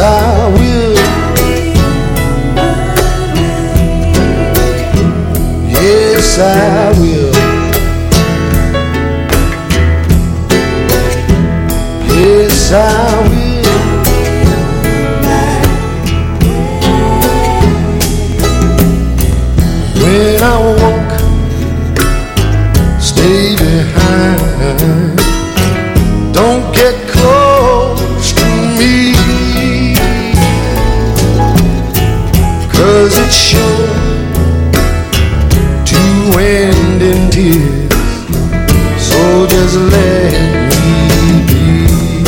I will. Yes, I will. Yes, I will. When I walk, stay behind. Don't get close to me, 'cause it's sure to end in tears. So just let me be.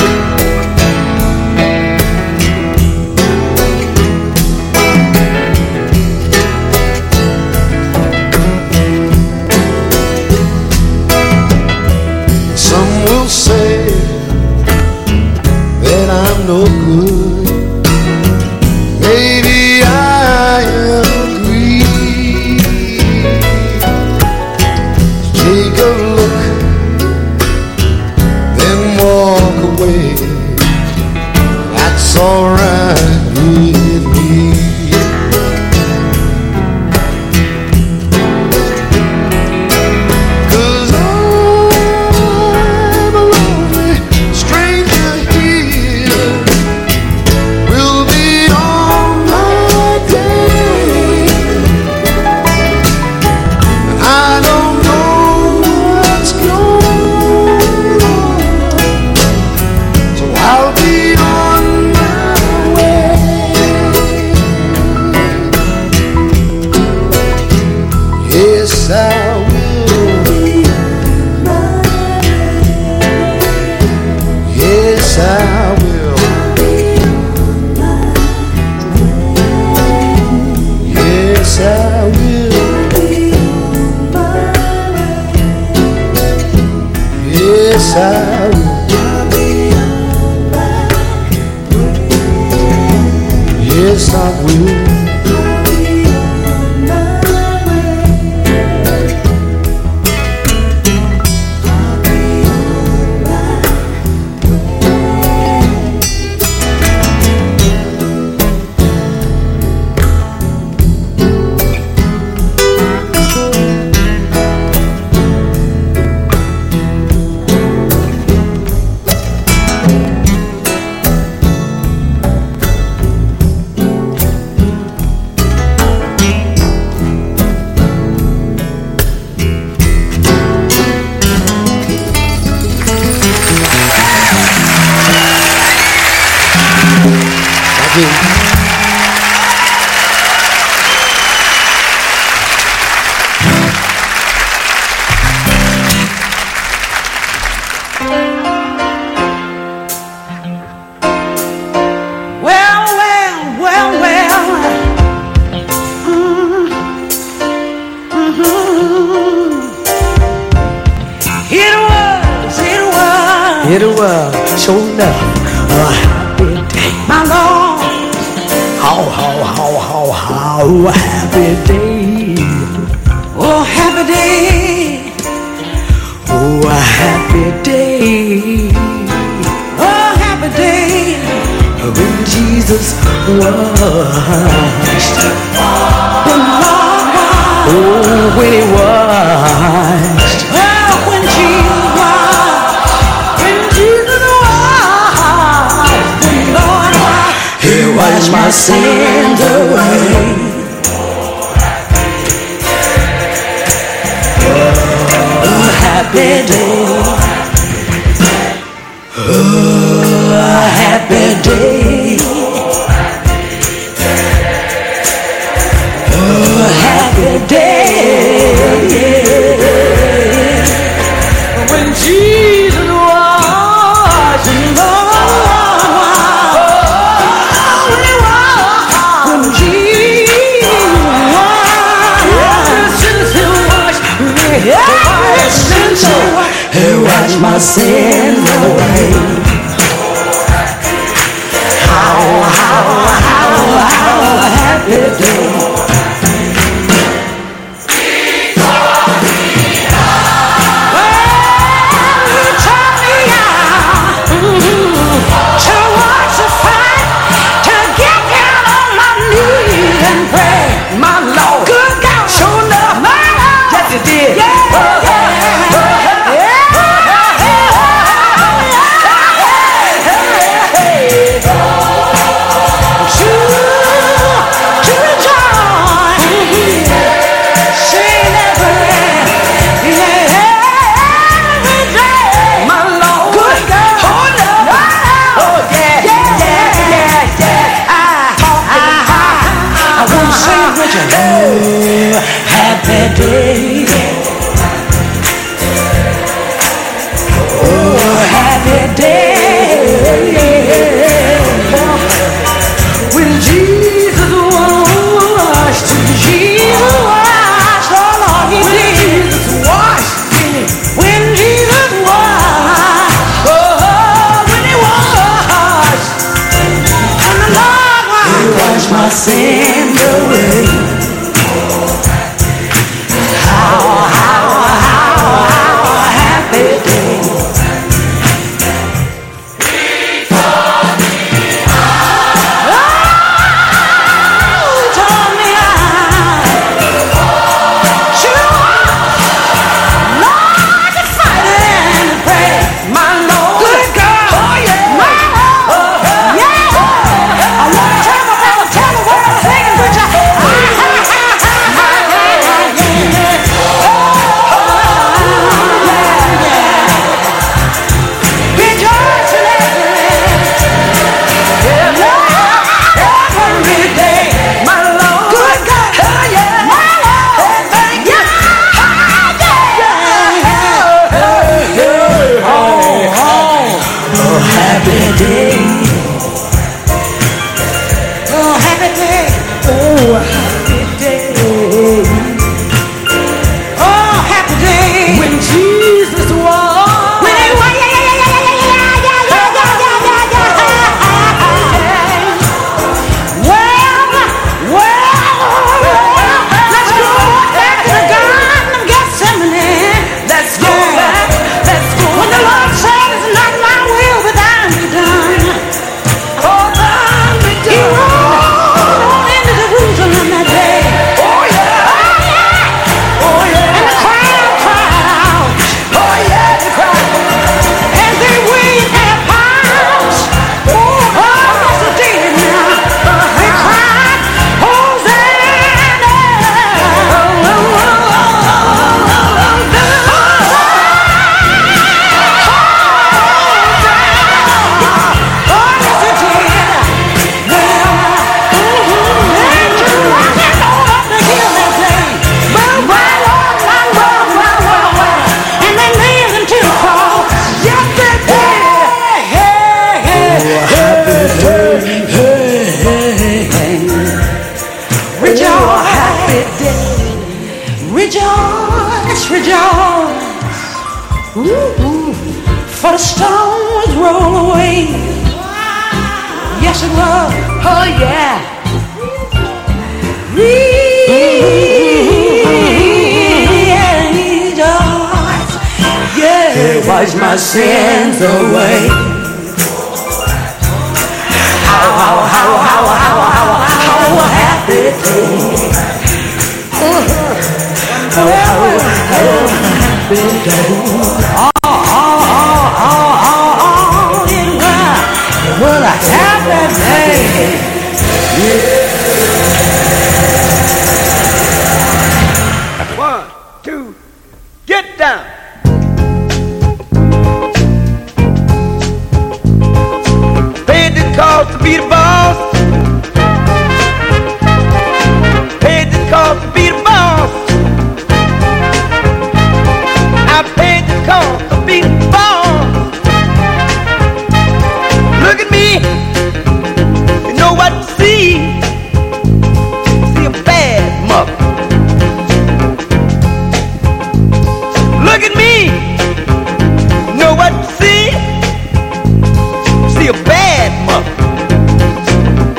Some will say that I'm no good. Maybe I agree. Take a look, then walk away. That's alright with me. Yes, I will. Yes, I will. Yes, I will. Yes, I will. Yes, I will. It was sure enough a happy day, my Lord. How happy day. Oh, happy day. Oh, a happy day. Oh, happy day. When Jesus washed the Lord. Oh, when he washed. Oh, when Jesus wash my sins away. Oh, happy day. Oh, happy day. Oh, happy day. When Jesus was in love. He washed my sins away. day. Oh, happy day. When Jesus washed, oh Lord, he did. Jesus washed. When Jesus washed, oh, when he washed, and the Lord washed my sins away. Rejoice, rejoice, for the storm was rolled away. Yes, it was. Oh, yeah. Rejoice, yeah, wash my sins away. How happy day. It was a happy day. Yeah. 1, 2, get down. Paid the cost to be the boss. Paid the cost to be the boss. I paid the cost to be the boss. Look at me, you know what to see. See a bad mother. Look at me, you know what to see. See a bad mother.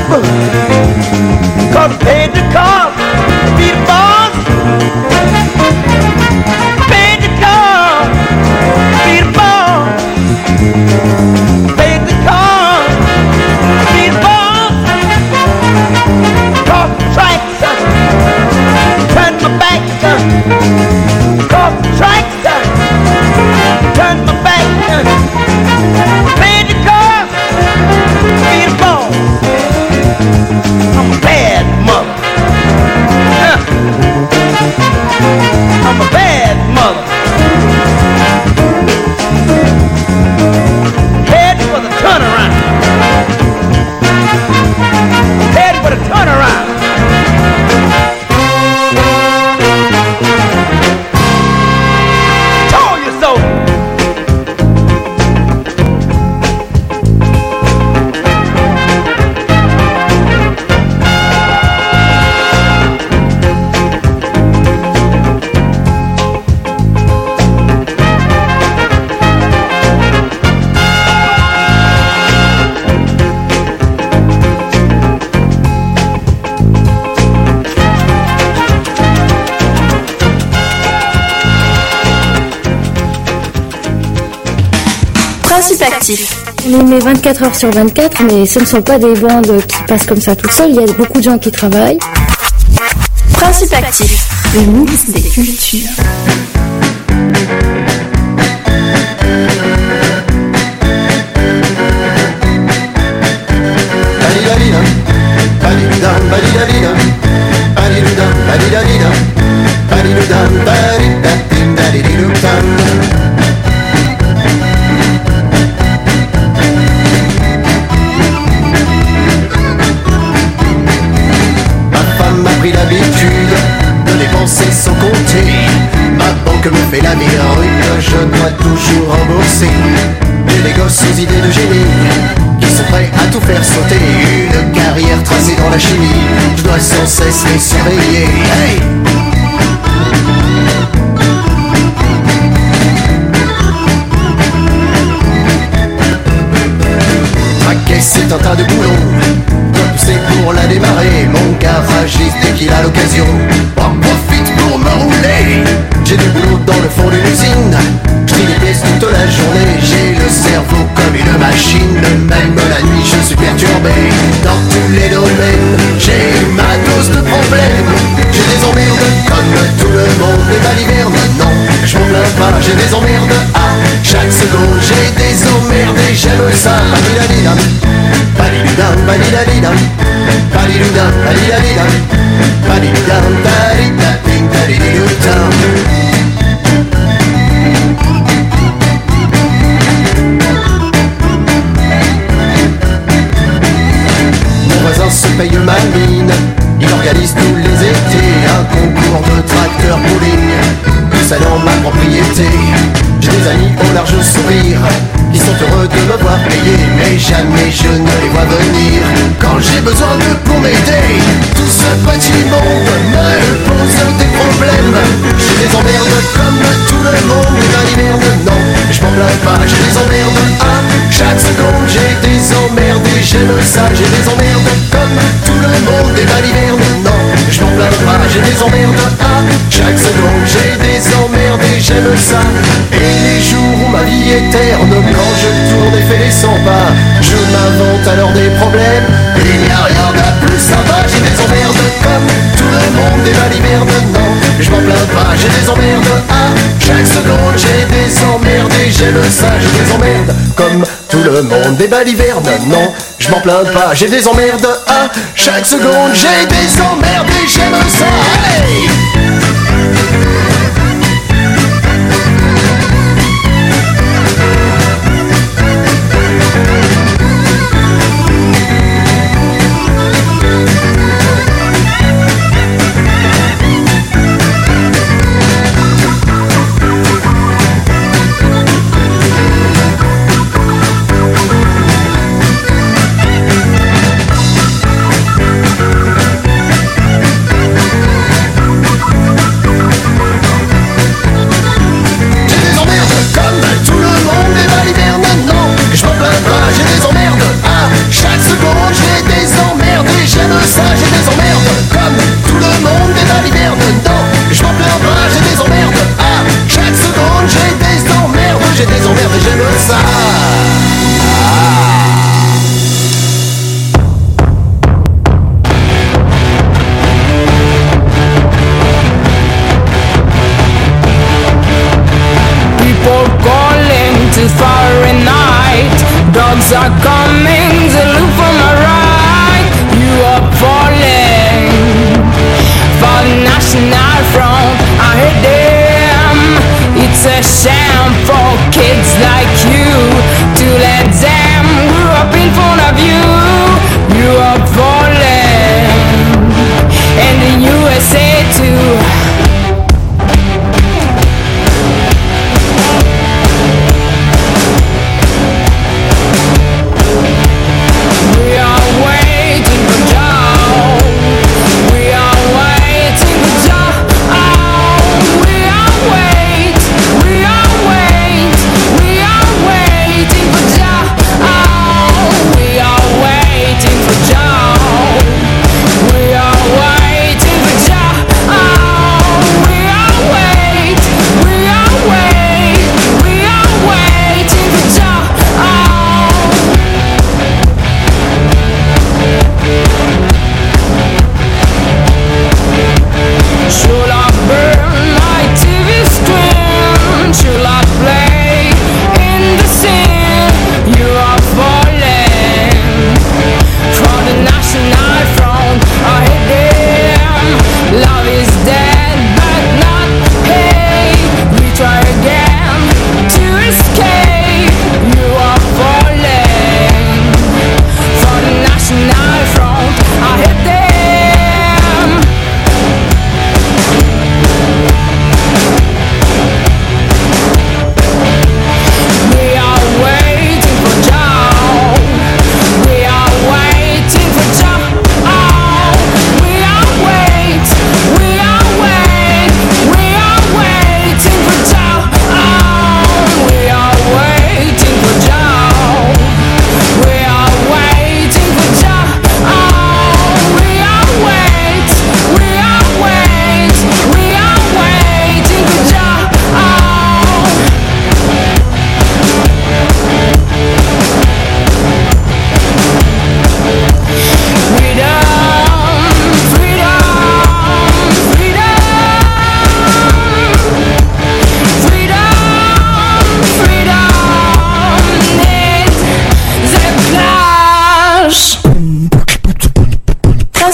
people, cause paid the cost to be the boss. Paid the cost to be the boss. Paid the cost to be the boss. Cross the tracks, turn my back, cross the tracks, turn my back. Paid the cost to be the boss. I'm a bad mother. I'm a bad mother. Head for the turnaround. Head for the turnaround. Told you so. Principe actif. On les met 24 heures sur 24, mais ce ne sont pas des bandes qui passent comme ça tout seul. Il y a beaucoup de gens qui travaillent. Principe actif. Le mix des cultures. L'habitude de dépenser sans compter. Ma banque me fait la meilleure, je dois toujours rembourser. J'ai des gosses aux idées de génie qui sont prêts à tout faire sauter. Une carrière tracée dans la chimie, je dois sans cesse les surveiller. Hey! Ma caisse est un tas de boulot, c'est pour la démarrer. Mon garagiste, dès qu'il a l'occasion, en profite pour me rouler. J'ai du boulot dans le fond d'une usine, je trie les pièces toute la journée. J'ai le cerveau comme une machine, même la nuit je suis perturbé. Dans tous les domaines, j'ai ma dose de problèmes. J'ai des emmerdes comme tout le monde. Mais baliverne, non, je m'en plains pas. J'ai des emmerdes à chaque seconde. J'ai des emmerdes et j'aime ça. Badidadidam, badidudam, badidadidam, badidudam, badidadidam, badidudam, badidadidam, badidudam. Mon voisin se paye ma mine, il organise tous les étés un concours de tracteur bowling, tout ça dans ma propriété. J'ai des amis au large sourire qui sont heureux de me voir payer, mais jamais je ne les vois venir quand j'ai besoin d'eux pour m'aider. Tout ce petit monde me pose des problèmes. J'ai des emmerdes comme tout le monde, mais dans l'hiverne, non, je m'en plains pas. J'ai des emmerdes à chaque seconde, j'ai des emmerdes et j'aime ça. J'ai des emmerdes comme tout le monde, et dans l'hiverne, non, je m'en plains pas. J'ai des emmerdes à chaque seconde, j'ai des emmerdes et j'aime ça. Et les jours où ma vie est terne, quand je tourne et fais les 100 pas, je m'invente alors des problèmes. Il n'y a rien de plus sympa. J'ai des emmerdes comme tout le monde, et dans l'hiverne, non, je m'en plains pas. J'ai des emmerdes à chaque seconde, j'ai des emmerdes et j'aime ça. J'ai des emmerdes comme tout le monde, et dans l'hiverne, non, je m'en plains pas. J'ai des emmerdes à chaque seconde, j'ai des emmerdes et j'aime ça. Hey!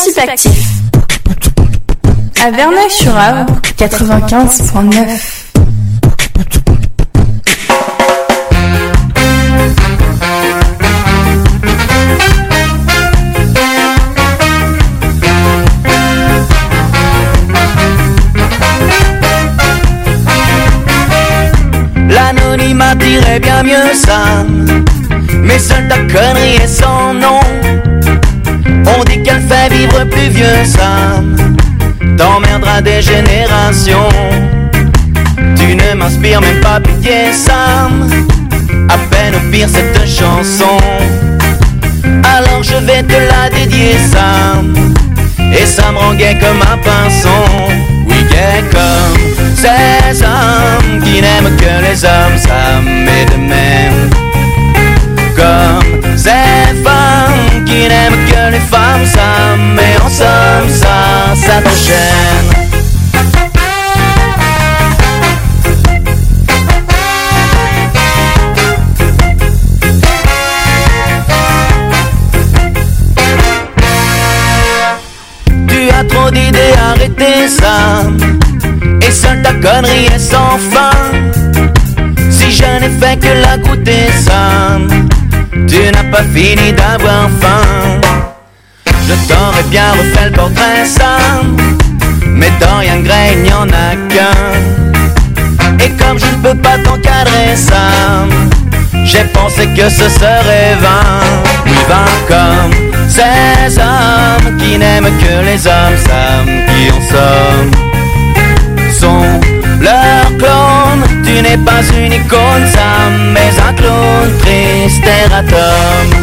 Principe actif. À Verneuil-sur-Avre, 95.9. L'anonymat dirait bien mieux ça, mais seule ta connerie est sans nom. On dit qu'elle fait vivre plus vieux, Sam, t'emmerdera des générations. Tu ne m'inspires même pas pitié, Sam, à peine au pire cette chanson. Alors je vais te la dédier, Sam, et ça me rend gai comme un pinson. Oui, gai comme ces hommes qui n'aiment que les hommes, Sam, et de même comme ces femmes qui n'aiment que les femmes, Sam, et en somme ça t'enchaîne. Tu as trop d'idées, arrêtez ça, et seule ta connerie est sans fin. Si je n'ai fait que la goûter, Sam, tu n'as pas fini d'avoir faim. Je t'aurais bien refait le portrait, Sam, mais dans Dorian Gray, il n'y en a qu'un. Et comme je ne peux pas t'encadrer, Sam, j'ai pensé que ce serait vain. Oui, vain comme ces hommes qui n'aiment que les hommes, Sam, qui en somme sont leur clone. Tu n'es pas une icône, Sam, mais un clone triste erratum.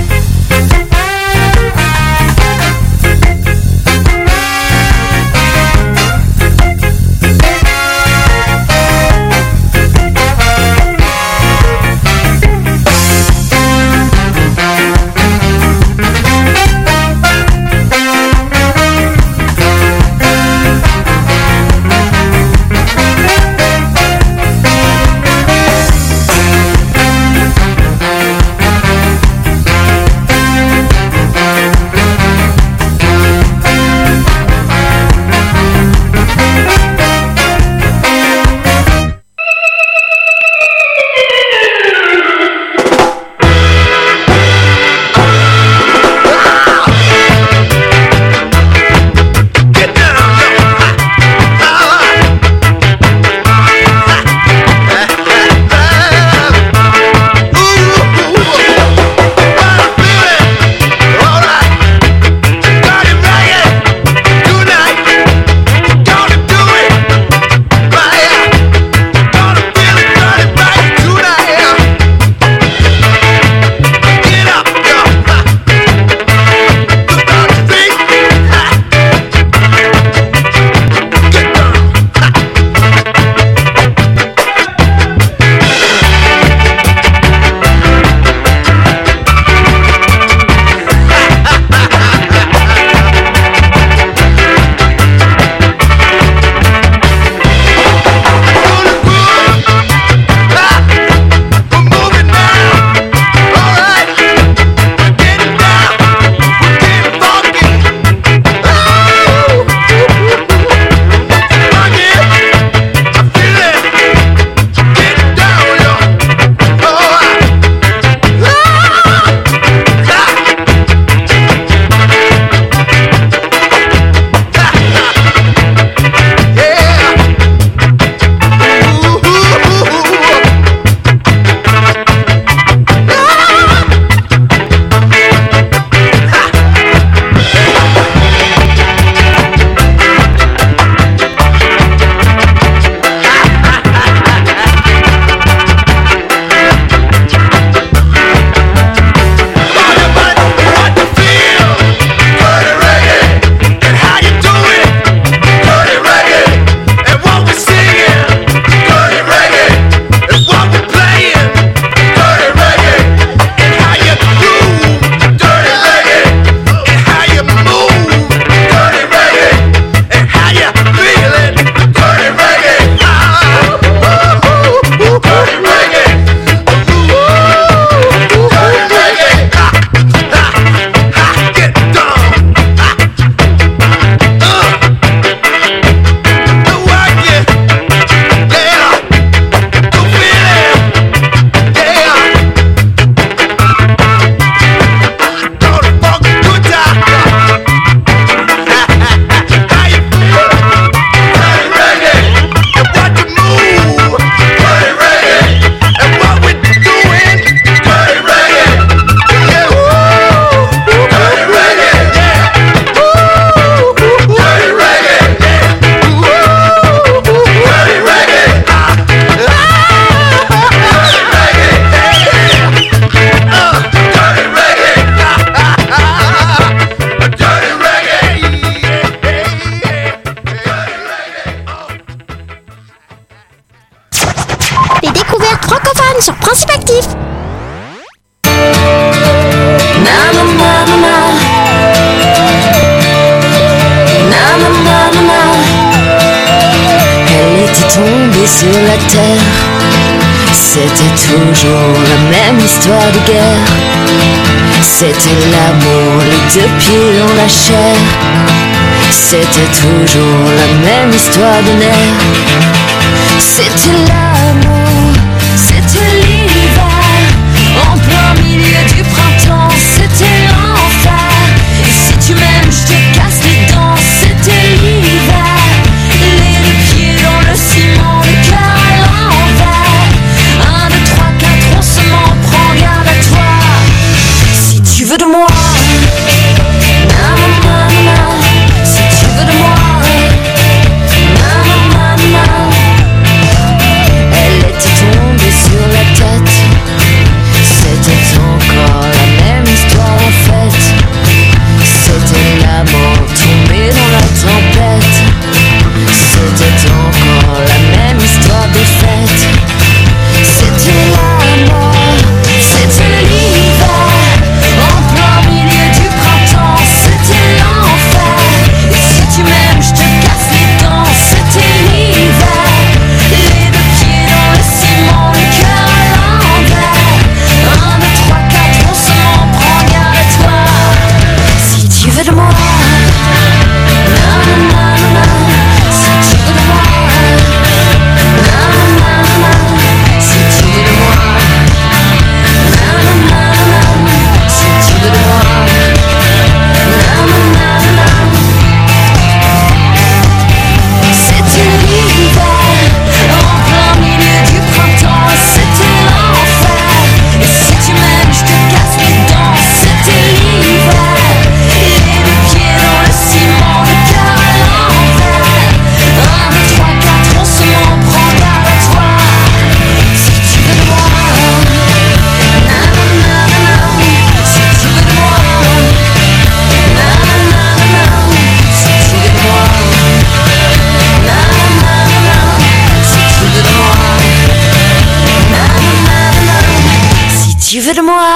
C'était toujours la même histoire de guerre. C'était l'amour, les deux pieds dans la chair. C'était toujours la même histoire de nerfs. C'était l'amour, c'était l'hiver. En plein milieu du printemps, c'était l'enfer. Et si tu m'aimes, je te casse les dents. C'était l'hiver. Les deux pieds dans le ciment, le cœur à l'envers. 1, 2, 3, 4, on se m'en prend, garde à toi. Si tu veux de moi, si tu veux de moi, elle était tombée sur la tête. C'était encore la même histoire en fait. C'était la mort tombée dans la tempête. C'était encore la même histoire de fête. C'était la mort, c'était l'hiver. En plein milieu du printemps, c'était l'enfer. Et si tu m'aimes, je te casse les dents. C'était l'hiver. Les deux pieds dans le ciment, le cœur à l'envers. 1, 2, 3, 4, on se m'en prend, garde à toi. Si tu veux de moi, si tu veux de moi, si tu veux de moi, si tu veux de moi, c'était l'hiver. En plein milieu du printemps, c'était l'enfer. Et si tu m'aimes, je te casse les dents. C'était l'hiver. Les deux pieds dans le ciment, le cœur à l'envers. 1, 2, 3, 4, on se m'en prend, garde à toi. Si tu veux de moi, si tu veux de moi, si tu veux de moi, si tu veux de moi, si tu veux de moi.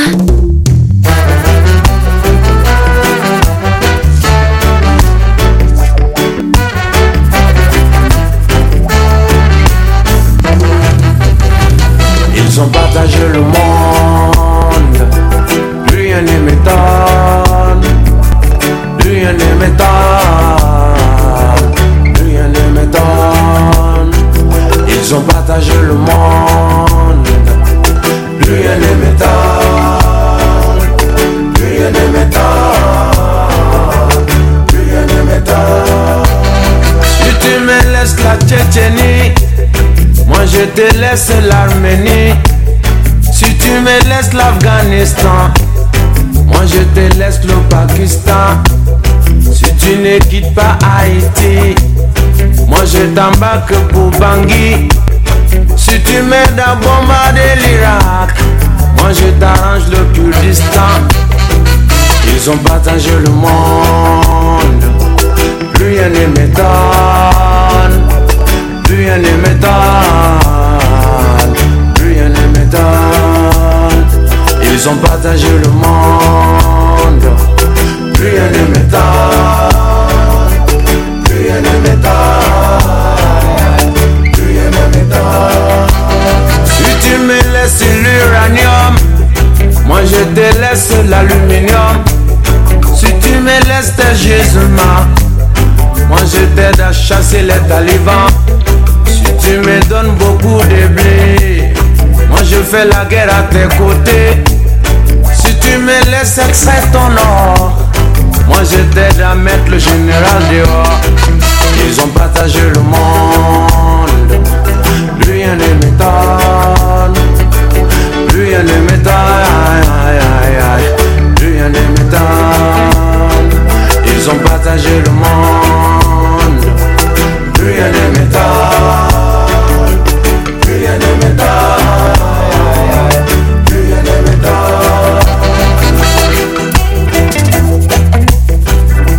Ils ont partagé le monde, rien ne m'étonne, rien ne m'étonne, rien ne m'étonne. Ils ont partagé le monde, rien ne m'étonne, rien ne m'étonne, rien ne m'étonne. Si tu me laisses la Tchétchénie, moi je te laisse l'Arménie. Si tu me laisses l'Afghanistan, moi je te laisse le Pakistan. Si tu ne quittes pas Haïti, moi je t'embarque pour Bangui. Si tu m'aides à bombarder l'Irak, moi je t'arrange le Kurdistan. Ils ont partagé le monde, rien ne m'étonne, rien ne m'étonne, rien ne m'étonne. Ils ont partagé le monde, rien ne m'étonne, rien ne m'étonne, rien ne m'étonne. Si tu me laisses l'uranium, moi je te laisse l'aluminium. Si tu me laisses tes gisements, moi je t'aide à chasser les talibans. Si tu me donnes beaucoup de blé, moi je fais la guerre à tes côtés. Si tu me laisses extraire ton or, moi je t'aide à mettre le général dehors.